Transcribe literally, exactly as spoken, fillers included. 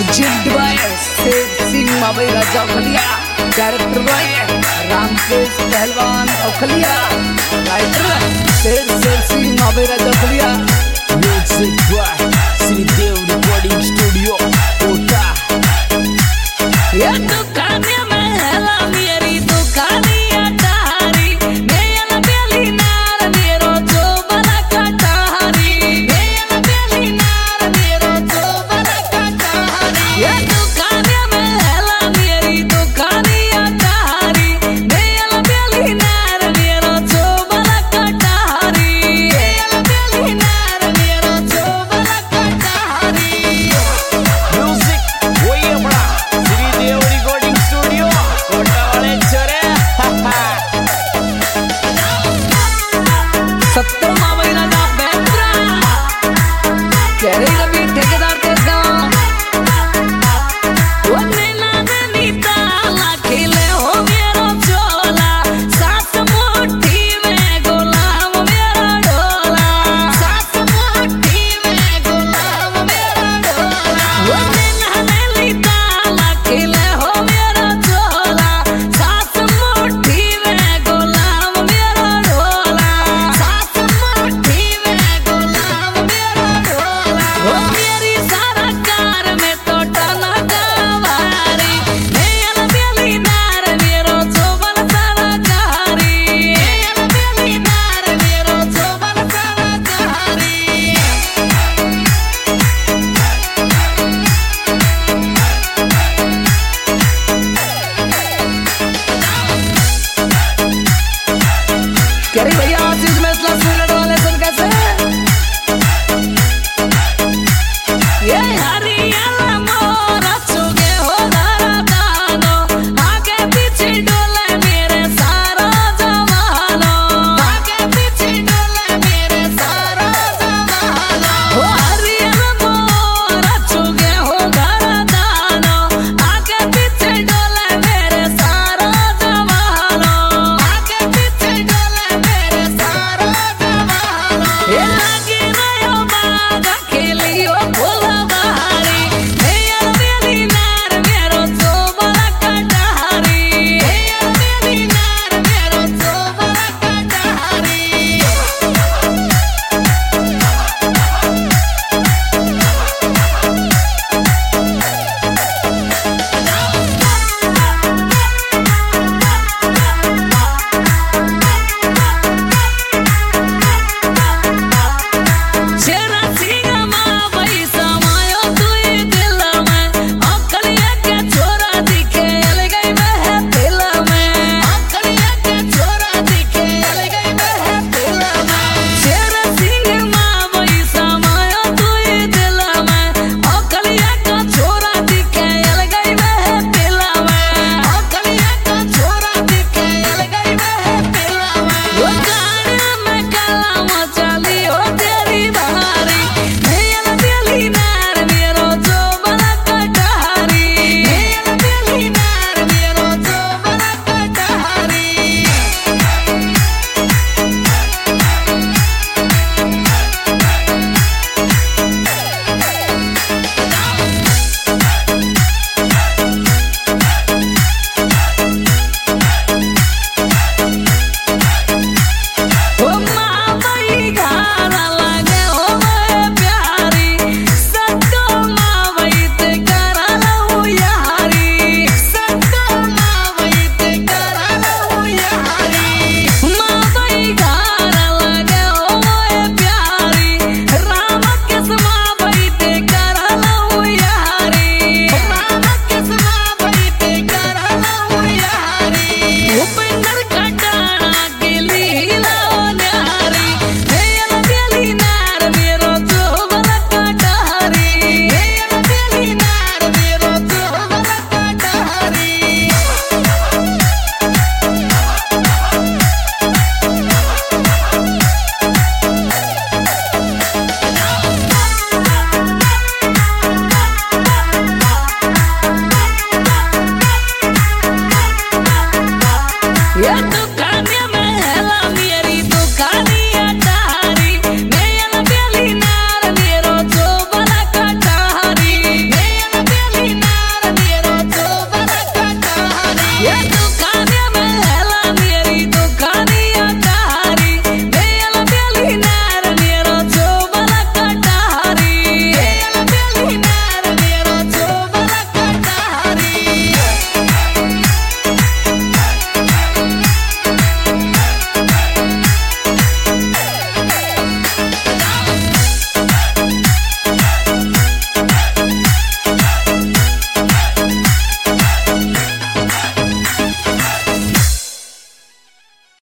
जिद by Sher Singh Mavai Raja Khaliya, director by Ramkesh Pahalwan Aukhaliya, writer Sher Sher Singh Mavai Raja Khaliya, music by Shridev recording studio Kota. ये दुकाने में हेला मेरी दुकानिया तारी, मेला बेली नार मेरो जो बना कटारी, मेला बेली नार मेरो जो बना कटारी। ये दुकाने में हेला मेरी दुकानिया तारी, मेला बेली नार मेरो जो बना कटारी, मेला बेली नार मेरो जो बना कटारी। म्यूजिक वही अपना श्रीदेव रिकॉर्डिंग स्टूडियो कोटा वाले छोरे। सत्तर मावई राजा बेंद्रा केरे रवि ठेकेदार के गांव वो नीला नीता लाखिले हो मेरो चोला, सात मुट्ठी में गुलाम मेरा ढोला, सात मुट्ठी में गुलाम मेरा ढोला। वो नीला नीता लाखिले हो मेरो चोला, सात मुट्ठी में गुलाम मेरा ढोला, सात मुट्ठी में गुलाम मेरा ढोला। वो मेरी सारा कार में तो टना गवारी, मेला बेली नार मेरो चोबन सारा गहारी, मेला बेली नार मेरो चोबन सारा गहारी। करे भैया आशीष में इतना मिनट वाले सुन कैसे ये